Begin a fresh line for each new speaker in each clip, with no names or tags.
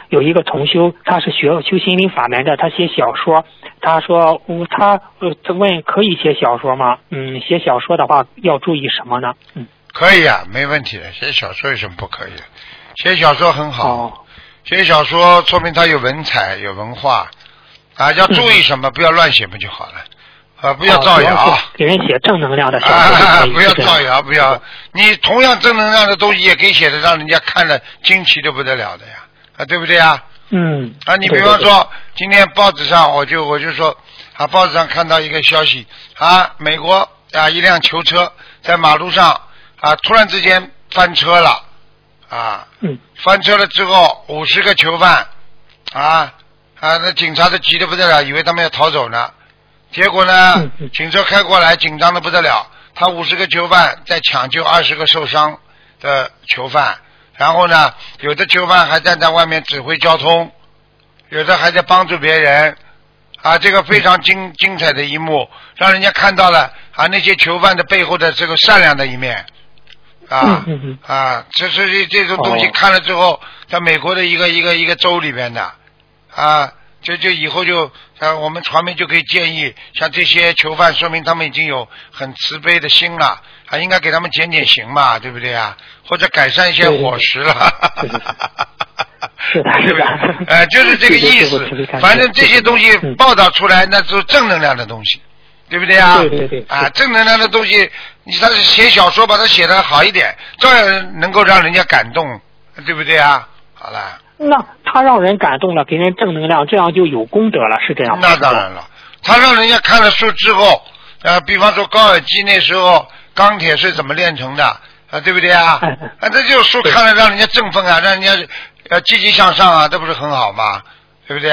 有一个同修，他是修心灵法门的，他写小说。他说他问可以写小说吗？写小说的话要注意什么呢？
可以啊，没问题的。写小说有什么不可以的？写小说很好，写小说说明他有文采有文化啊。要注意什么？不要乱写不就好了？不要造谣，
给人写正能量的小说
不要造谣，不要。你同样正能量的东西也可以写的让人家看了惊奇的不得了的呀，对不对呀？你比方说今天报纸上我就说报纸上看到一个消息美国一辆囚车在马路上突然之间翻车了翻车了之后50个囚犯那警察都急得不得了，以为他们要逃走呢，结果呢警车开过来，紧张的不得了，他50个囚犯在抢救20个受伤的囚犯，然后呢有的囚犯还站在外面指挥交通，有的还在帮助别人这个非常精彩的一幕，让人家看到了那些囚犯的背后的这个善良的一面这种东西看了之后，在美国的一个州里边的就以后就我们传媒就可以建议，像这些囚犯说明他们已经有很慈悲的心了，还应该给他们减刑嘛，对不对或者改善一些伙食了
是的
就是这个意思。反正这些东西报道出来那是正能量的东西，对不对
对
正能量的东西他是写小说把它写得好一点，照样能够让人家感动，对不对好了，
那他让人感动了，给人正能量，这样就有功德了，是这样吗？
那当然了，他让人家看了书之后比方说高尔基那时候钢铁是怎么炼成的对不对这就是书看了让人家振奋让人家积极向上这不是很好吗？对不对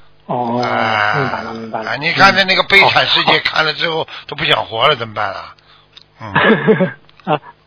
明白了
你看那个悲惨世界看了之后都不想活了，怎么办